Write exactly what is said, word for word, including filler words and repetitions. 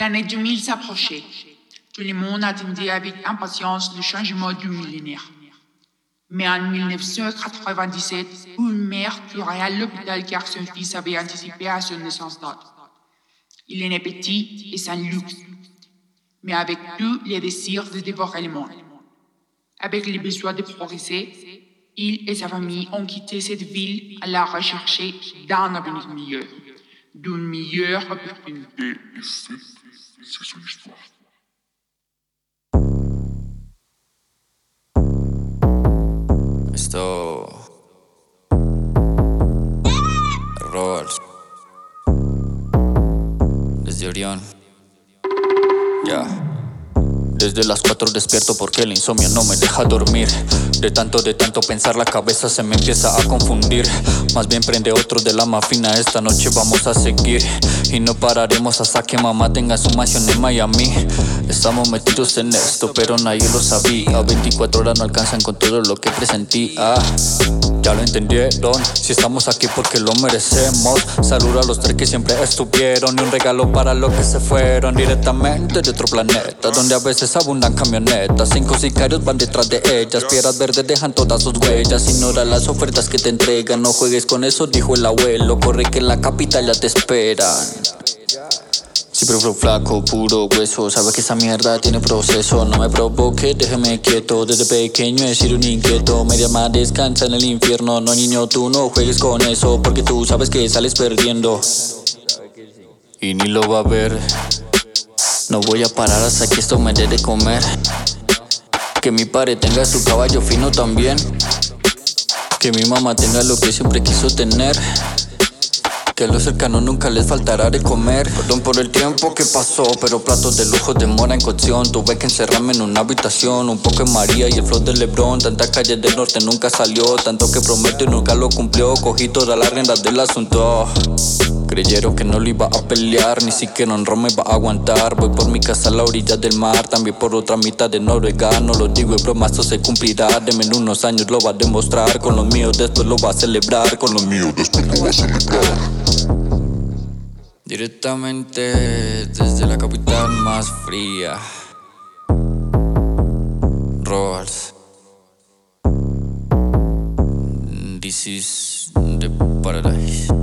L'année deux mille s'approchait. Tout le monde attendait avec impatience le changement du millénaire. Mais en mille neuf cent quatre-vingt-dix-sept, une mère pleurait à l'hôpital car son fils avait anticipé à son naissance date. Il est né petit et sans luxe, mais avec tous les désirs de dévorer le monde. Avec le besoin de progresser, il et sa famille ont quitté cette ville à la recherche d'un avenir meilleur, d'une meilleure opportunité. Et c'est, c'est son histoire. Esto... Rolls. Desde Orión. Ya. Desde las cuatro despierto porque el insomnio no me deja dormir. De tanto, de tanto pensar la cabeza se me empieza a confundir. Más bien prende otro de la más fina, esta noche vamos a seguir. Y no pararemos hasta que mamá tenga su mansión en Miami. Estamos metidos en esto, pero nadie lo sabía. veinticuatro horas no alcanzan con todo lo que presentí. Ah, ya lo entendieron, si estamos aquí porque lo merecemos. Saludo a los tres que siempre estuvieron y un regalo para los que se fueron directamente de otro planeta, donde a veces abundan camionetas. Cinco sicarios van detrás de ellas, piedras verdes dejan todas sus huellas. Ignora las ofertas que te entregan, no juegues con eso, dijo el abuelo. Corre que en la capital ya te esperan. Siempre flow flaco, puro hueso. Sabe que esa mierda tiene proceso. No me provoque, déjeme quieto. Desde pequeño he sido un inquieto. Media más descansa en el infierno. No, niño, tú no juegues con eso, porque tú sabes que sales perdiendo y ni lo va a ver. No voy a parar hasta que esto me dé de comer. Que mi padre tenga su caballo fino también. Que mi mamá tenga lo que siempre quiso tener. Que a los cercanos nunca les faltará de comer. Perdón por el tiempo que pasó, pero platos de lujo demora en cocción. Tuve que encerrarme en una habitación, un poco en María y el flow de Lebrón. Tanta calle del norte nunca salió, tanto que prometo y nunca lo cumplió. Cogí todas las riendas del asunto. Creyeron que no lo iba a pelear, ni siquiera un ron me va a aguantar. Voy por mi casa a la orilla del mar, también por otra mitad de Noruega. No lo digo en broma, esto se cumplirá. Deme en unos años lo va a demostrar. Con los míos después lo va a celebrar. Con los míos después lo va a celebrar. Directamente desde la capital más fría, Rolls. This is the paradise.